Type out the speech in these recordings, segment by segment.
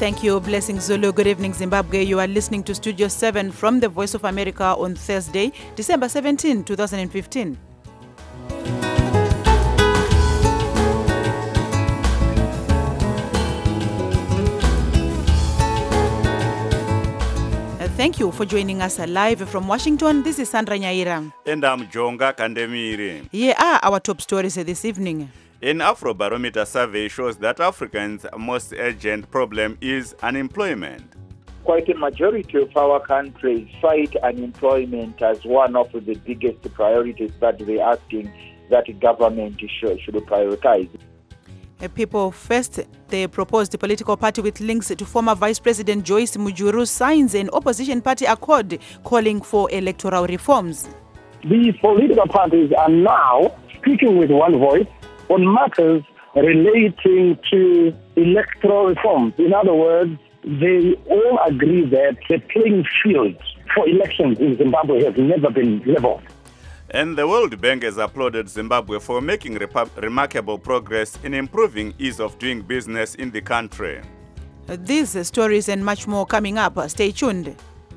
Thank you, Blessing Zulu. Good evening, Zimbabwe. You are listening to Studio 7 from the Voice of America on Thursday, December 17, 2015. Thank you for joining us live from Washington. This is Sandra Nyaira. And I'm Jonga Kandemiri. Here are our top stories this evening. An Afrobarometer survey shows that Africans' most urgent problem is unemployment. Quite a majority of our countries cite unemployment as one of the biggest priorities that they're asking that the government should prioritize. People First, the proposed political party with links to former Vice President Joyce Mujuru, signs an opposition party accord calling for electoral reforms. These political parties are now speaking with one voice on matters relating to electoral reforms. In other words, they all agree that the playing field for elections in Zimbabwe has never been leveled. And the World Bank has applauded Zimbabwe for making remarkable progress in improving ease of doing business in the country. These stories and much more coming up. Stay tuned.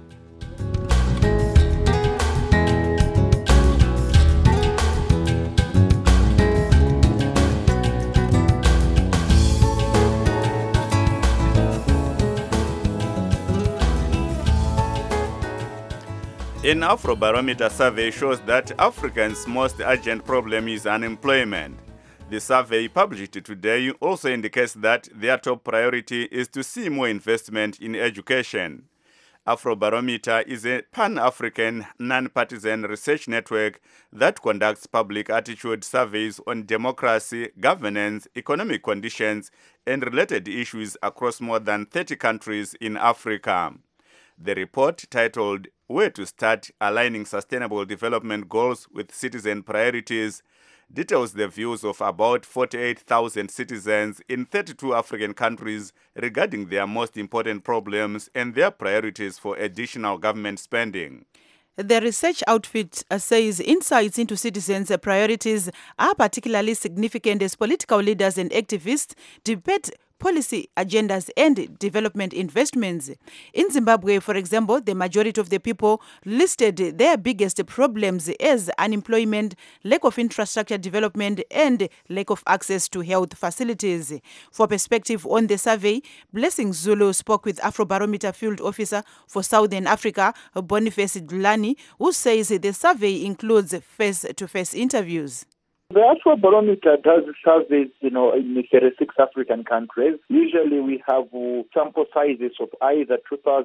An Afrobarometer survey shows that Africans' most urgent problem is unemployment. The survey published today also indicates that their top priority is to see more investment in education. Afrobarometer is a pan-African, non-partisan research network that conducts public attitude surveys on democracy, governance, economic conditions, and related issues across more than 30 countries in Africa. The report, titled Where to Start Aligning Sustainable Development Goals with Citizen Priorities, details the views of about 48,000 citizens in 32 African countries regarding their most important problems and their priorities for additional government spending. The research outfit says insights into citizens' priorities are particularly significant as political leaders and activists debate policy agendas and development investments. In Zimbabwe, for example, the majority of the people listed their biggest problems as unemployment, lack of infrastructure development, and lack of access to health facilities. For perspective on the survey, Blessing Zulu spoke with Afrobarometer Field Officer for Southern Africa, Boniface Dulani, who says the survey includes face-to-face interviews. The Afrobarometer does surveys, in 36 African countries. Usually we have sample sizes of either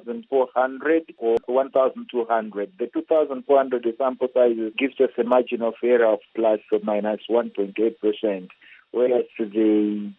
2,400 or 1,200. The 2,400 sample size gives us a margin of error of plus or minus 1.8%, whereas the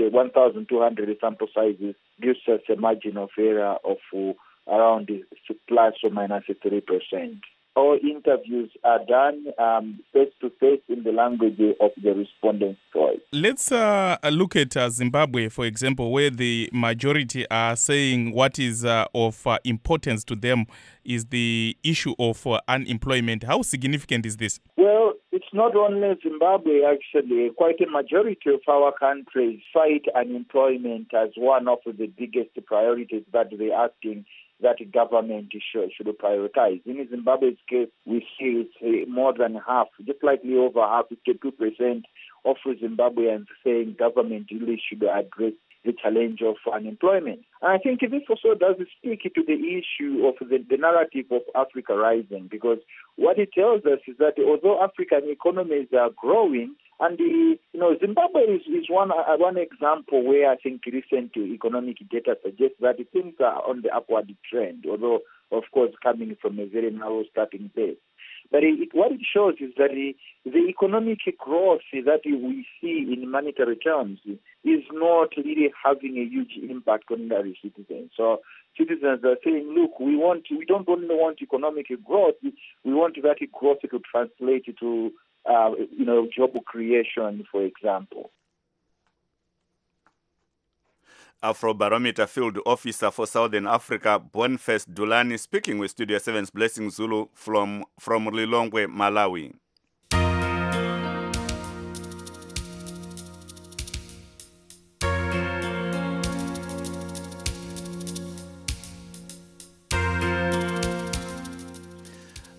1,200 sample sizes gives us a margin of error of around plus or minus 3%. All interviews are done face-to-face in the language of the respondent's choice. Let's look at Zimbabwe, for example, where the majority are saying what is of importance to them is the issue of unemployment. How significant is this? Well, it's not only Zimbabwe, actually. Quite a majority of our countries cite unemployment as one of the biggest priorities that they're asking that the government should prioritize. In Zimbabwe's case, we see it's more than half, just slightly over half, 52% of Zimbabweans saying government really should address the challenge of unemployment. And I think this also does speak to the issue of the narrative of Africa rising, because what it tells us is that although African economies are growing, and Zimbabwe is one example where I think recent economic data suggests that things are on the upward trend, although, of course, coming from a very narrow starting base. But what it shows is that the economic growth that we see in monetary terms is not really having a huge impact on ordinary citizens. So citizens are saying, look, we don't only want economic growth, we want that growth to translate to job creation, for example. Afrobarometer Field Officer for Southern Africa, Boniface Dulani, speaking with Studio 7's Blessing Zulu from Lilongwe, Malawi.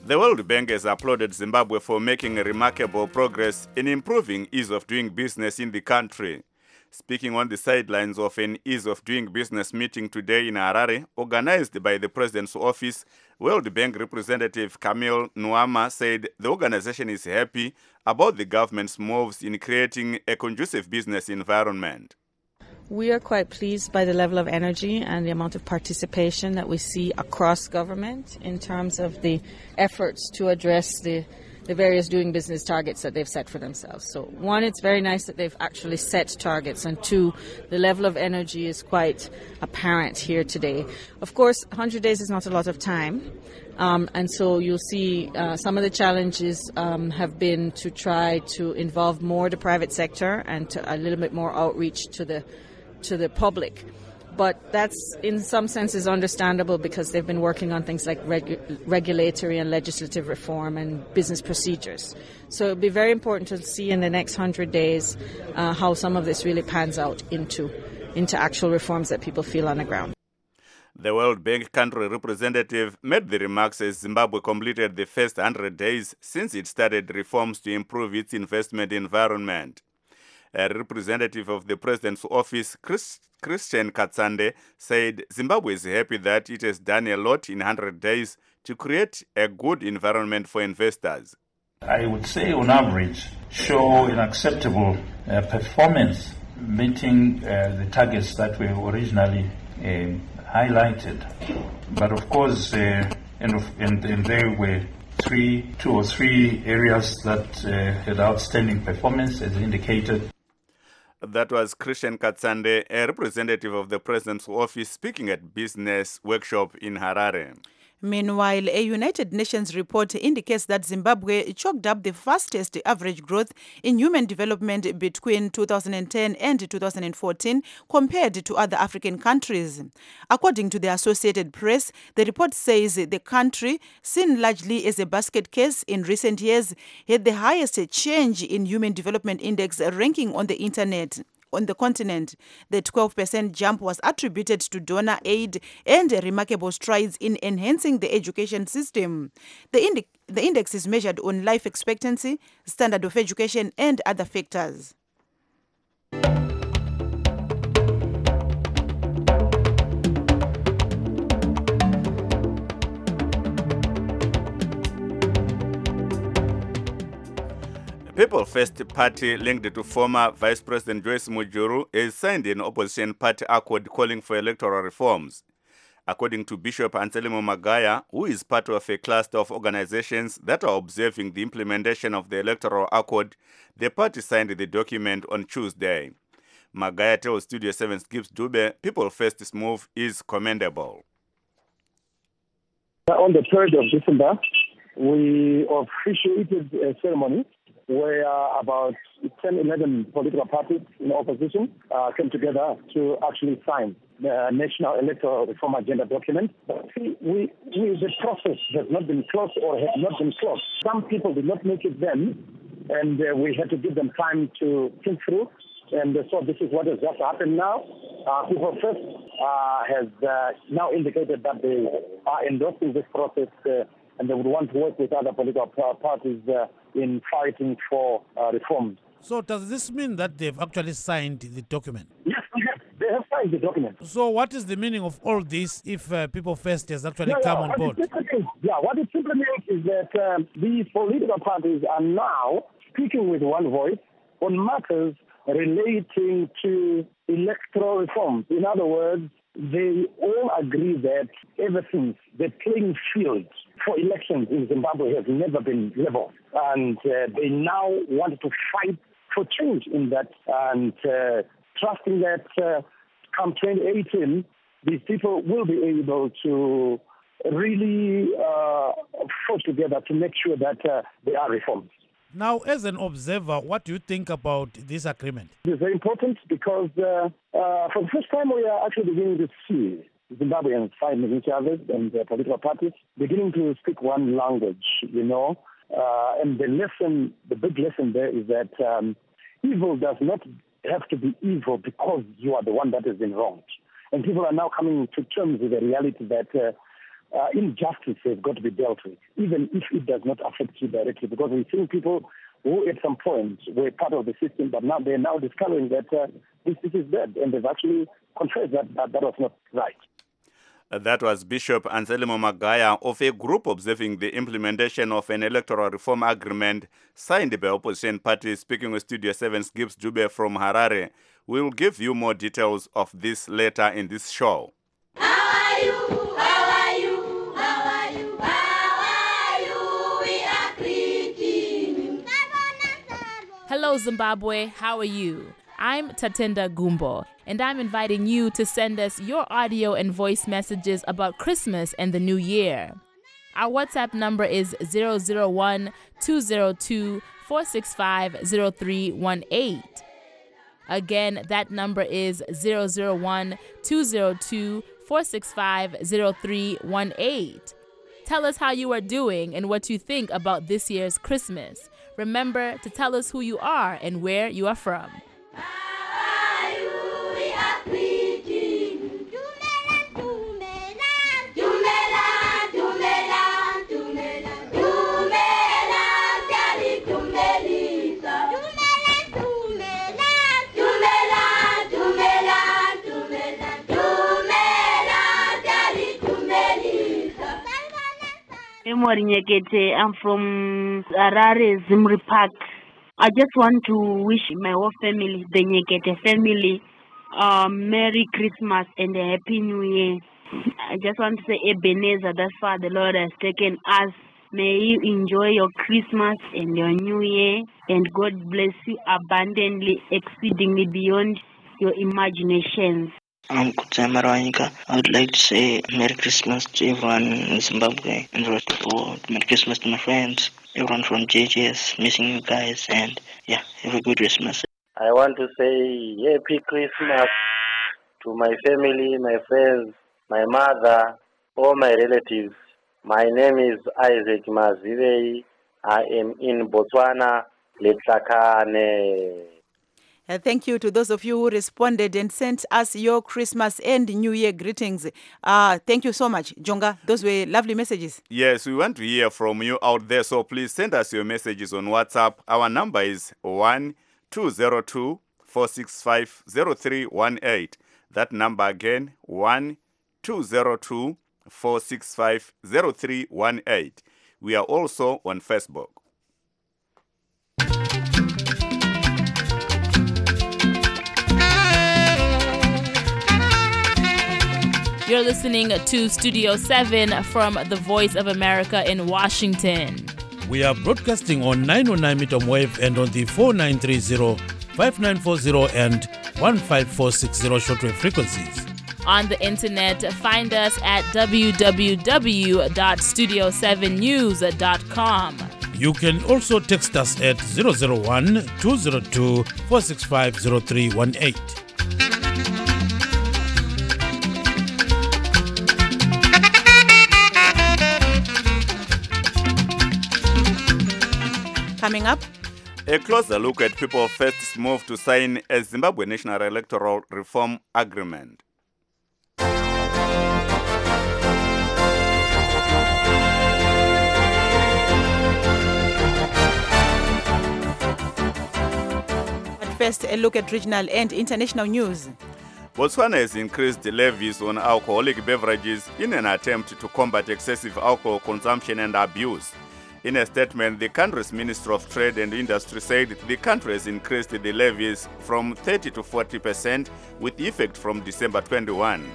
The World Bank has applauded Zimbabwe for making remarkable progress in improving ease of doing business in the country. Speaking on the sidelines of an ease of doing business meeting today in Harare, organized by the President's office, World Bank representative Camille Nuama said the organization is happy about the government's moves in creating a conducive business environment. We are quite pleased by the level of energy and the amount of participation that we see across government in terms of the efforts to address the various doing business targets that they've set for themselves. So one, it's very nice that they've actually set targets, and two, the level of energy is quite apparent here today. Of course, 100 days is not a lot of time, and so you'll see some of the challenges have been to try to involve more the private sector and to a little bit more outreach to the public. But that's in some senses understandable because they've been working on things like regulatory and legislative reform and business procedures. So it'll be very important to see in the next 100 days how some of this really pans out into actual reforms that people feel on the ground. The World Bank country representative made the remarks as Zimbabwe completed the first 100 days since it started reforms to improve its investment environment. A representative of the President's office, Christian Katsande, said Zimbabwe is happy that it has done a lot in 100 days to create a good environment for investors. I would say on average show an acceptable performance meeting the targets that were originally highlighted. But of course, and there were two or three areas that had outstanding performance as indicated. That was Christian Katsande, a representative of the President's office, speaking at Business Workshop in Harare. Meanwhile, a United Nations report indicates that Zimbabwe chalked up the fastest average growth in human development between 2010 and 2014 compared to other African countries. According to the Associated Press, the report says the country, seen largely as a basket case in recent years, had the highest change in Human Development Index ranking on the continent. The 12% jump was attributed to donor aid and remarkable strides in enhancing the education system. The index is measured on life expectancy, standard of education, and other factors. People First Party, linked to former Vice President Joyce Mujuru, has signed an opposition party accord calling for electoral reforms. According to Bishop Anselmo Magaya, who is part of a cluster of organizations that are observing the implementation of the electoral accord, the party signed the document on Tuesday. Magaya tells Studio 7's Gibbs Dube People First's move is commendable. On the 3rd of December, we officiated a ceremony where about 10, 11 political parties in opposition came together to actually sign the National Electoral Reform Agenda document. But the process has not been closed or has not been closed. Some people did not make it then, and we had to give them time to think through. And so this is what has just happened now. People First has now indicated that they are endorsing this process and they would want to work with other political parties in fighting for reforms. So does this mean that they've actually signed the document? Yes, they have signed the document. So what is the meaning of all this if People First has actually come on board? What it simply means is that these political parties are now speaking with one voice on matters relating to electoral reforms. In other words, they all agree that ever since the playing field for elections in Zimbabwe has never been level. And they now want to fight for change in that and trusting that come 2018, these people will be able to really force together to make sure that there are reforms. Now, as an observer, what do you think about this agreement? It's very important because for the first time we are actually beginning to see Zimbabweans fighting each other and political parties beginning to speak one language, and the big lesson there is that evil does not have to be evil because you are the one that has been wronged. And people are now coming to terms with the reality that injustice has got to be dealt with, even if it does not affect you directly, because we've seen people who at some point were part of the system, but now they're now discovering that this is dead, and they've actually confessed that was not right. That was Bishop Anselmo Magaya of a group observing the implementation of an electoral reform agreement signed by opposition parties, speaking with Studio 7's Gibbs Dube from Harare. We will give you more details of this later in this show. How are you? How are you? How are you? How are you? We are greeting you. Hello, Zimbabwe. How are you? I'm Tatenda Gumbo, and I'm inviting you to send us your audio and voice messages about Christmas and the New Year. Our WhatsApp number is 001-202-465-0318. Again, that number is 001-202-465-0318. Tell us how you are doing and what you think about this year's Christmas. Remember to tell us who you are and where you are from. I'm from Harare, Zimri Park. I just want to wish my whole family, the Nyekete family, Merry Christmas and a Happy New Year. I just want to say Ebenezer, that's far the Lord has taken us. May you enjoy your Christmas and your New Year, and God bless you abundantly, exceedingly beyond your imaginations. I'm Kutsama Rawanyika. I would like to say Merry Christmas to everyone in Zimbabwe and the rest of the world. Merry Christmas to my friends, everyone from JJS, missing you guys, and yeah, have a good Christmas. I want to say Happy Christmas to my family, my friends, my mother, all my relatives. My name is Isaac Mazivei. I am in Botswana, Letlakane. Thank you to those of you who responded and sent us your Christmas and New Year greetings. Thank you so much, Jonga. Those were lovely messages. Yes, we want to hear from you out there, so please send us your messages on WhatsApp. Our number is 1-202-465-0318. That number again, 1-202-465-0318. We are also on Facebook. You're listening to Studio 7 from the Voice of America in Washington. We are broadcasting on 909 meter wave and on the 4930, 5940 and 15460 shortwave frequencies. On the internet, find us at www.studio7news.com. You can also text us at 001-202-465-0318. Coming up, a closer look at People First's move to sign a Zimbabwe National Electoral Reform Agreement. But first, a look at regional and international news. Botswana has increased levies on alcoholic beverages in an attempt to combat excessive alcohol consumption and abuse. In a statement, the country's Minister of Trade and Industry said the country has increased the levies from 30 to 40% with effect from December 21.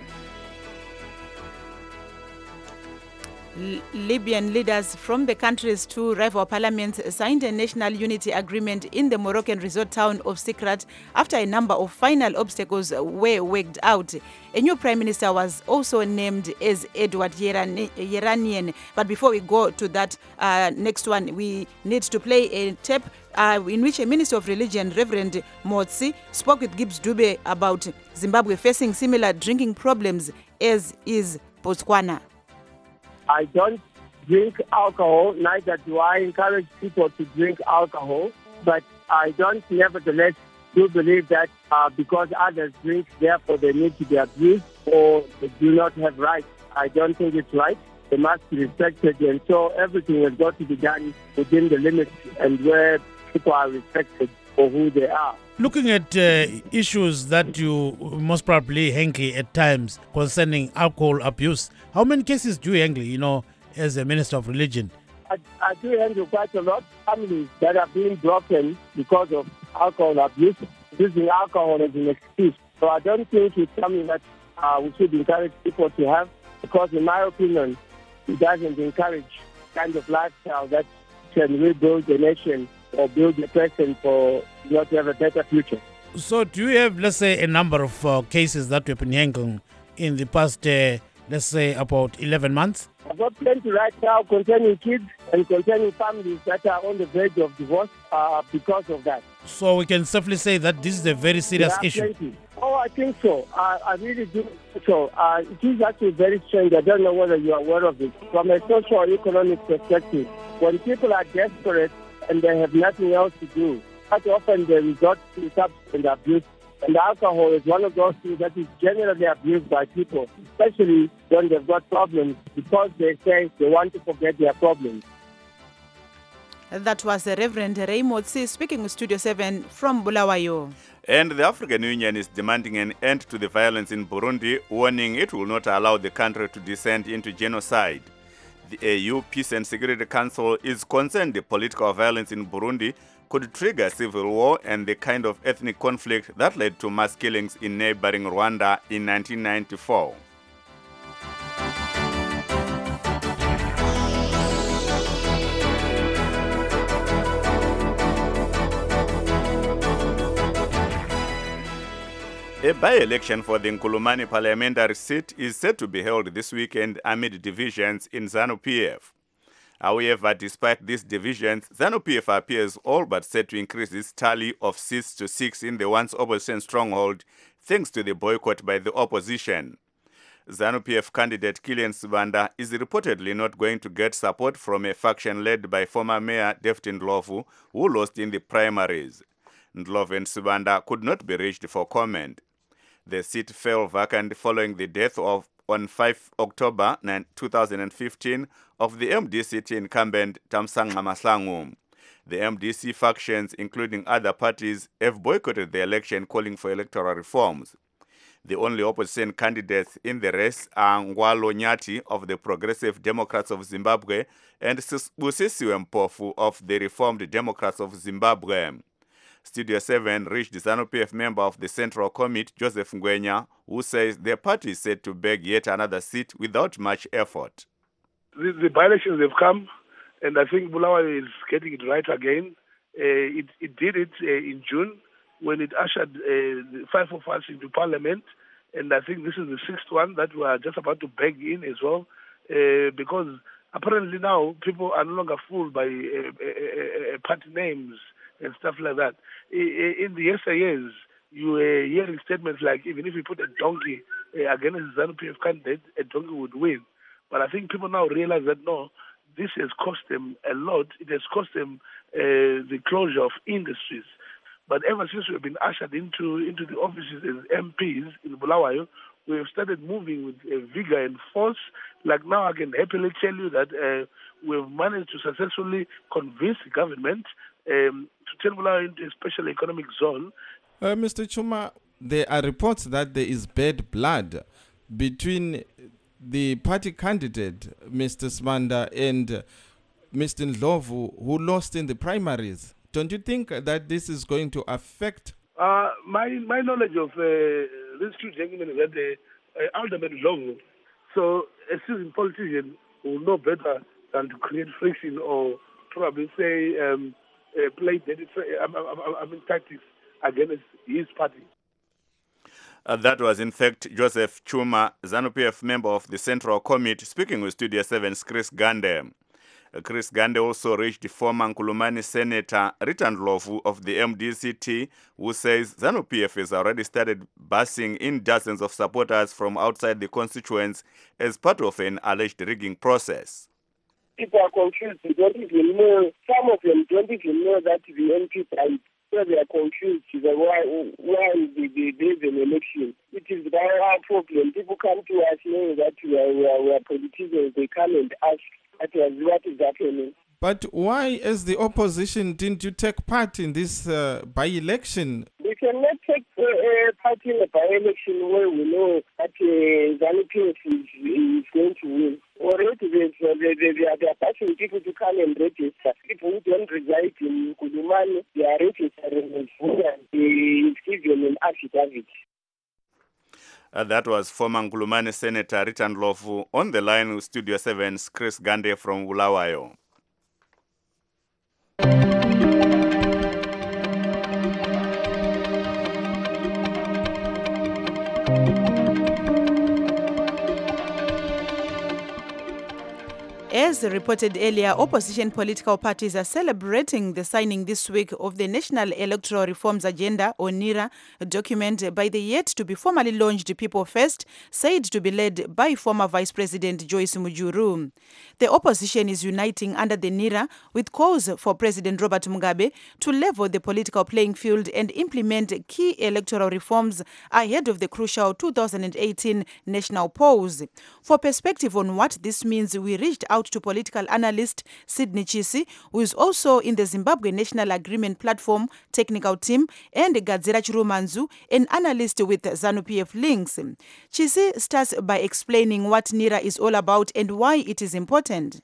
Libyan leaders from the country's two rival parliaments signed a national unity agreement in the Moroccan resort town of Sikrat after a number of final obstacles were worked out. A new prime minister was also named as Edward Yeranian. But before we go to that next one, we need to play a tape in which a minister of religion, Reverend Motsi, spoke with Gibbs Dube about Zimbabwe facing similar drinking problems as is Botswana. I don't drink alcohol, neither do I encourage people to drink alcohol, but I don't nevertheless do believe that because others drink, therefore they need to be abused or they do not have rights. I don't think it's right. they must be respected, and so everything has got to be done within the limits and where people are respected for who they are. Looking at issues that you most probably handle at times concerning alcohol abuse, how many cases do you handle, as a Minister of Religion? I do handle quite a lot. Families that are being broken because of alcohol abuse, using alcohol as an excuse. So I don't think it's something that we should encourage people to have, because in my opinion, it doesn't encourage kind of lifestyle that can rebuild the nation or build a person for to have a better future. So do you have, let's say, a number of cases that you've been handling in the past, let's say, about 11 months? I've got plenty right now concerning kids and concerning families that are on the verge of divorce because of that. So we can safely say that this is a very serious issue. Plenty. Oh, I think so. I really do think so. It is actually very strange. I don't know whether you are aware of it. From a socio-economic perspective, when people are desperate and they have nothing else to do, quite often they resort to substance abuse. And alcohol is one of those things that is generally abused by people, especially when they've got problems, because they say they want to forget their problems. That was the Reverend Raymond C. speaking with Studio 7 from Bulawayo. And the African Union is demanding an end to the violence in Burundi, warning it will not allow the country to descend into genocide. The AU Peace and Security Council is concerned the political violence in Burundi could trigger civil war and the kind of ethnic conflict that led to mass killings in neighboring Rwanda in 1994. A by-election for the Nkulumani parliamentary seat is set to be held this weekend amid divisions in ZANU-PF. However, despite these divisions, ZANU-PF appears all but set to increase its tally of seats to 6 in the once opposition stronghold, thanks to the boycott by the opposition. ZANU-PF candidate Kilian Sibanda is reportedly not going to get support from a faction led by former Mayor Daphne Ndlovu, who lost in the primaries. Ndlovu and Sibanda could not be reached for comment. The seat fell vacant following the death on 5 October 2015 of the MDC incumbent Thamsanqa Mahlangu. The MDC factions, including other parties, have boycotted the election, calling for electoral reforms. The only opposition candidates in the race are Ngwalo Nyati of the Progressive Democrats of Zimbabwe and Busisiwe Mpofu of the Reformed Democrats of Zimbabwe. Studio 7 reached ZANU-PF member of the Central Committee, Joseph Ngwenya, who says their party is set to beg yet another seat without much effort. The by-elections have come, and I think Bulawayo is getting it right again. It did it in June when it ushered the 5 of us into Parliament, and I think this is the 6th one that we are just about to beg in as well, because apparently now people are no longer fooled by party names and stuff like that. In the yesteryears, you were hearing statements like, even if you put a donkey against the ZANU-PF candidate, a donkey would win. But I think people now realize that no, this has cost them a lot. It has cost them the closure of industries. But ever since we've been ushered into the offices as MPs in Bulawayo, we have started moving with vigor and force. Like now, I can happily tell you that we've managed to successfully convince the government to turn Bulawayo into a special economic zone. Mr. Chuma, there are reports that there is bad blood between the party candidate, Mr. Sibanda, and Mr. Ndlovu, who lost in the primaries. Don't you think that this is going to affect? My knowledge of these two gentlemen is that Alderman Ndlovu, so a seasoned politician will know better than to create friction or probably say play tactics against his party. That was, in fact, Joseph Chuma, ZANU-PF member of the Central Committee, speaking with Studio 7's Chris Gande. Chris Gande also reached former Nkulumani Senator Rita Ndlovu of the MDCT, who says ZANU-PF has already started busing in dozens of supporters from outside the constituents as part of an alleged rigging process. People are confused. They don't even know. Some of them don't even know that the MP died. where they are confused why there's an election. It is our problem. People come to us knowing that we are politicians. They come and ask what is happening. But why, as the opposition, didn't you take part in this by-election? We cannot take part in a by-election where we know that ZANU-PF is going to win. Already they are passing people to come and register. People who don't reside in Kudumani, they are registering and is given an affidavit. That was former Nkulumani Senator Rita Ndlovu. On the line with Studio 7's Chris Gande from Bulawayo. As reported earlier, opposition political parties are celebrating the signing this week of the National Electoral Reforms Agenda, or NERA, document by the yet-to-be formally launched People First, said to be led by former Vice President Joyce Mujuru. The opposition is uniting under the NERA with calls for President Robert Mugabe to level the political playing field and implement key electoral reforms ahead of the crucial 2018 national polls. For perspective on what this means, we reached out to political analyst Sydney Chisi, who is also in the Zimbabwe National Agreement Platform technical team, and Gadzira Chirumanzu, an analyst with ZANU-PF Links. Chisi starts by explaining what NERA is all about and why it is important.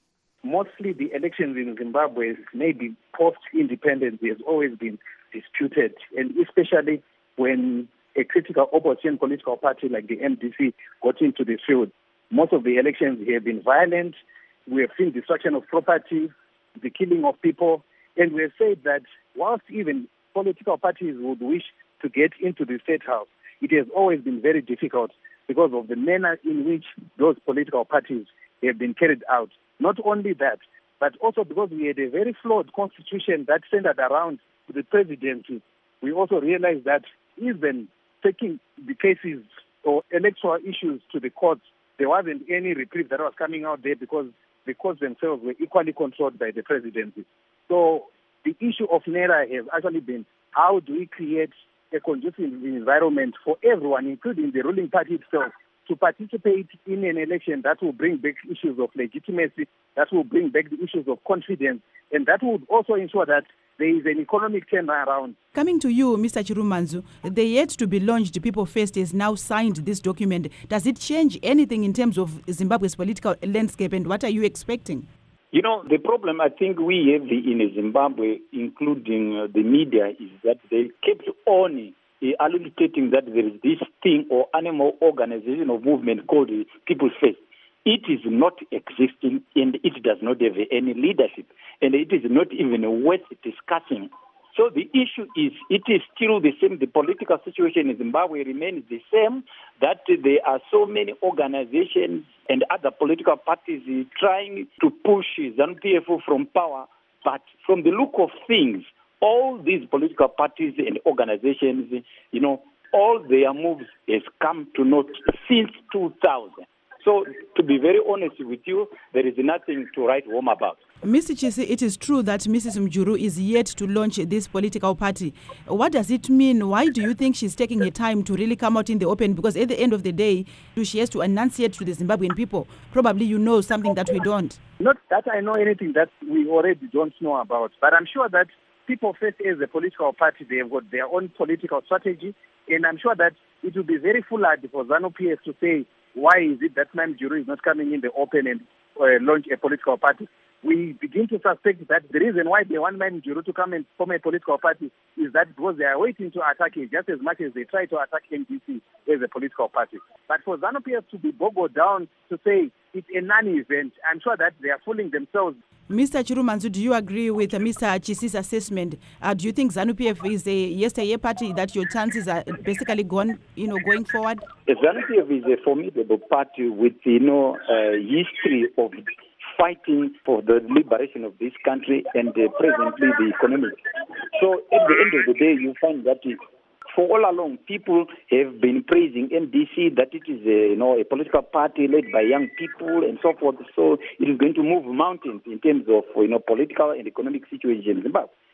Mostly the elections in Zimbabwe, maybe post-independence, has always been disputed, and especially when a critical opposition political party like the MDC got into the field. Most of the elections have been violent. We have seen destruction of property, the killing of people, and we have said that whilst even political parties would wish to get into the State House, it has always been very difficult because of the manner in which those political parties have been carried out. Not only that, but also because we had a very flawed constitution that centered around the presidency. We also realized that even taking the cases or electoral issues to the courts, there wasn't any reprieve that was coming out there because the courts themselves were equally controlled by the presidency. So the issue of NERA has actually been, how do we create a conducive environment for everyone, including the ruling party itself, to participate in an election that will bring back issues of legitimacy, that will bring back the issues of confidence, and that would also ensure that there is an economic turnaround. Coming to you, Mr. Chirumanzu, the yet-to-be-launched People First has now signed this document. Does it change anything in terms of Zimbabwe's political landscape, and what are you expecting? You know, the problem I think we have in Zimbabwe, including the media, is that they kept on allocating that there is this thing or animal organization or movement called People First. It is not existing, and it does not have any leadership, and it is not even worth discussing. So the issue is, it is still the same. The political situation in Zimbabwe remains the same, that there are so many organizations and other political parties trying to push ZANU-PF from power. But from the look of things, all these political parties and organizations, you know, all their moves has come to naught since 2000. So, to be very honest with you, there is nothing to write home about. Mr. Chisi, it is true that Mrs. Mujuru is yet to launch this political party. What does it mean? Why do you think she's taking her time to really come out in the open? Because at the end of the day, she has to enunciate to the Zimbabwean people. Probably you know something that we don't. Not that I know anything that we already don't know about, but I'm sure that People First as a political party, they have got their own political strategy, and I'm sure that it will be very foolhardy for ZANU-PF to say, why is it that Ma'am Mujuru is not coming in the open and launch a political party? We begin to suspect that the reason why they want Ma'am Mujuru to come and form a political party is that because they are waiting to attack it just as much as they try to attack MDC as a political party. But for ZANU-PF to be boggled down to say it's a non-event, I'm sure that they are fooling themselves. Mr. Chirumanzu, do you agree with Mr. Chisi's assessment? Do you think ZANU-PF is a yesteryear party, that your chances are basically gone, going forward? ZANU-PF is a formidable party with, history of fighting for the liberation of this country and presently the economic. So at the end of the day, you find that for all along, people have been praising MDC, that it is a political party led by young people and so forth. So it is going to move mountains in terms of political and economic situation in Zimbabwe.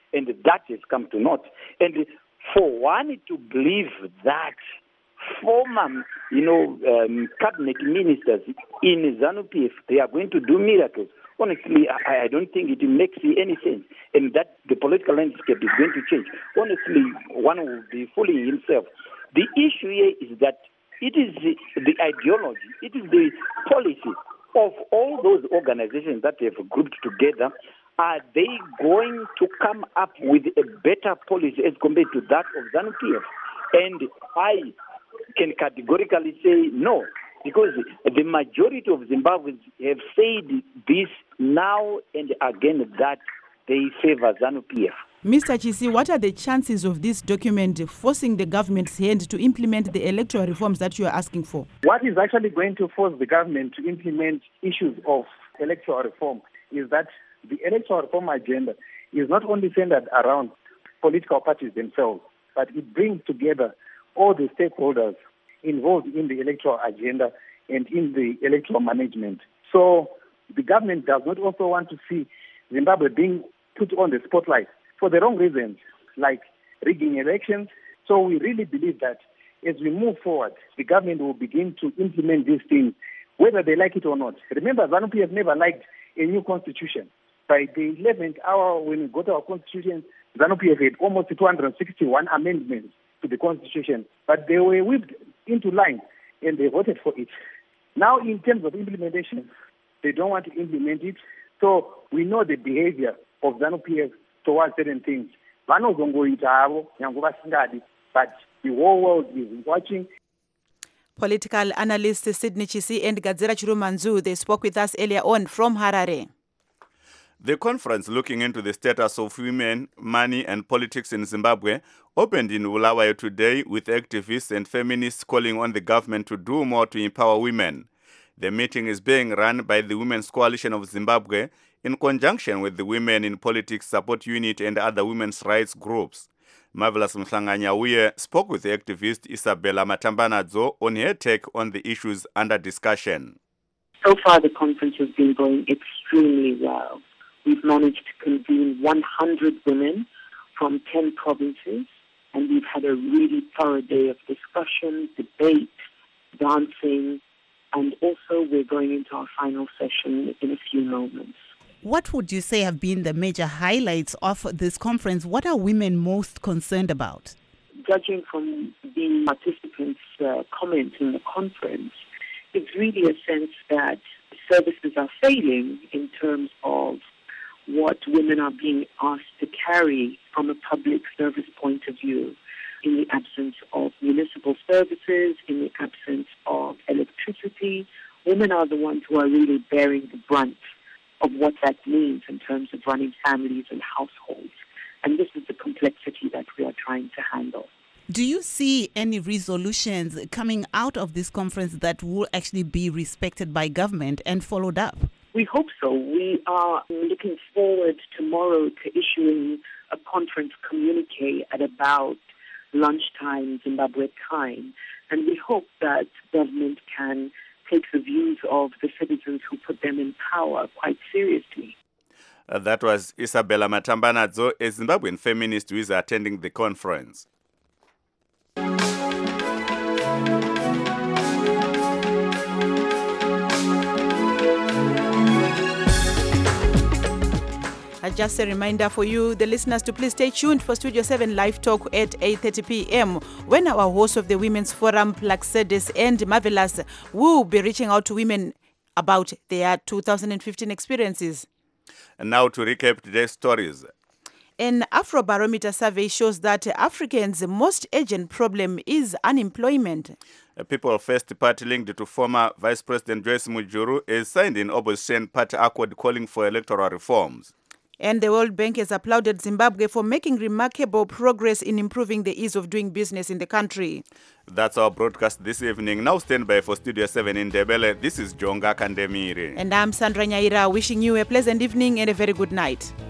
and that has come to naught. And for one to believe that former, cabinet ministers in ZANU-PF, they are going to do miracles, honestly, I don't think it makes any sense, and that the political landscape is going to change. Honestly, one will be fooling himself. The issue here is that it is the ideology, it is the policy of all those organizations that have grouped together. Are they going to come up with a better policy as compared to that of ZANU-PF? And I can categorically say no, because the majority of Zimbabweans have said this now and again, that they favor ZANU-PF. Mr. Chisi, what are the chances of this document forcing the government's hand to implement the electoral reforms that you are asking for? What is actually going to force the government to implement issues of electoral reform is that the electoral reform agenda is not only centered around political parties themselves, but it brings together all the stakeholders involved in the electoral agenda and in the electoral management. So the government does not also want to see Zimbabwe being put on the spotlight for the wrong reasons, like rigging elections. So we really believe that as we move forward, the government will begin to implement these things, whether they like it or not. Remember, ZANU-PF never liked a new constitution. By the 11th hour, when we got our constitution, ZANU-PF had almost 261 amendments to the constitution, but they were whipped into line and they voted for it. Now, in terms of implementation, they don't want to implement it. So we know the behavior of ZANU-PF towards certain things. But the whole world is watching. Political analyst Sidney Chisi and Gadzera Chirumanzu, they spoke with us earlier on from Harare. The conference looking into the status of women, money and politics in Zimbabwe opened in Bulawayo today with activists and feminists calling on the government to do more to empower women. The meeting is being run by the Women's Coalition of Zimbabwe in conjunction with the Women in Politics Support Unit and other women's rights groups. Marvelous Mhlanganyauye spoke with the activist Isabella Matambanadzo on her take on the issues under discussion. So far, the conference has been going extremely well. We've managed to convene 100 women from 10 provinces, and we've had a really thorough day of discussion, debate, dancing, and also we're going into our final session in a few moments. What would you say have been the major highlights of this conference? What are women most concerned about? Judging from the participants' comments in the conference, it's really a sense that services are failing in terms of what women are being asked to carry from a public service point of view, in the absence of municipal services, in the absence of electricity. Women are the ones who are really bearing the brunt of what that means in terms of running families and households. And this is the complexity that we are trying to handle. Do you see any resolutions coming out of this conference that will actually be respected by government and followed up? We hope so. We are looking forward tomorrow to issuing a conference communique at about lunchtime Zimbabwe time. And we hope that government can take the views of the citizens who put them in power quite seriously. That was Isabella Matambanadzo, a Zimbabwean feminist who is attending the conference. Just a reminder for you, the listeners, to please stay tuned for Studio 7 Live Talk at 8:30 p.m. when our host of the Women's Forum, Plaxedes and Marvelous, will be reaching out to women about their 2015 experiences. And now to recap today's stories. An Afrobarometer survey shows that Africans' most urgent problem is unemployment. People First Party linked to former Vice President Joyce Mujuru is signed in opposition party accord calling for electoral reforms. And the World Bank has applauded Zimbabwe for making remarkable progress in improving the ease of doing business in the country. That's our broadcast this evening. Now stand by for Studio 7 in Ndebele. This is Jonga Kandemire. And I'm Sandra Nyaira, wishing you a pleasant evening and a very good night.